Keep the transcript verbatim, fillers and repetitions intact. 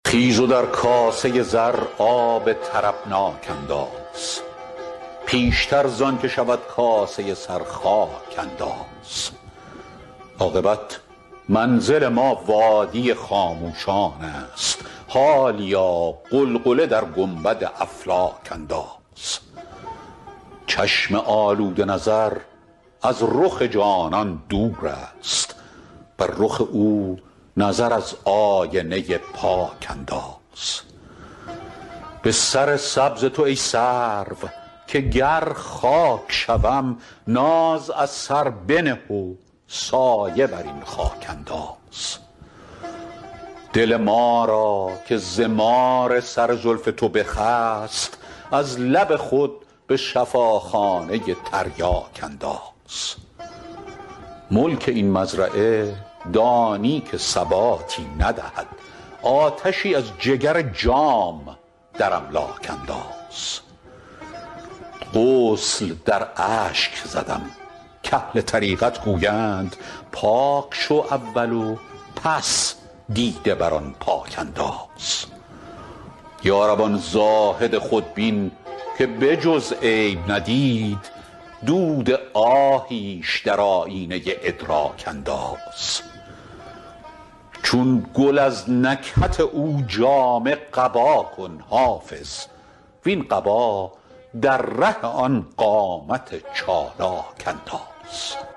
خیز و در کاسه زر آب طربناک انداز، پیشتر زان که شود کاسه سر خاک انداز. عاقبت منزل ما وادی خاموشان است، حالیا غلغله در گنبد افلاک انداز. چشم آلوده نظر از رخ جانان دور است، بر رخ او نظر از آینه پاک انداز. به سر سبز تو ای سرو که گر خاک شوم، ناز از سر بنه و سایه بر این خاک انداز. دل ما را که ز مار سر زلف تو بخست، از لب خود به شفاخانه تریاک انداز. ملک این مزرعه دانی که ثباتی ندهد، آتشی از جگر جام در املاک انداز. غسل در اشک زدم کاهل طریقت گویند، پاک شو اول و پس دیده بر آن پاک انداز. یا رب آن زاهد خودبین که به جز عیب ندید، دود آهیش در آیینه ادراک انداز. چون گل از نکهت او جامه قبا کن حافظ، وین قبا در ره آن قامت چالاک انداز.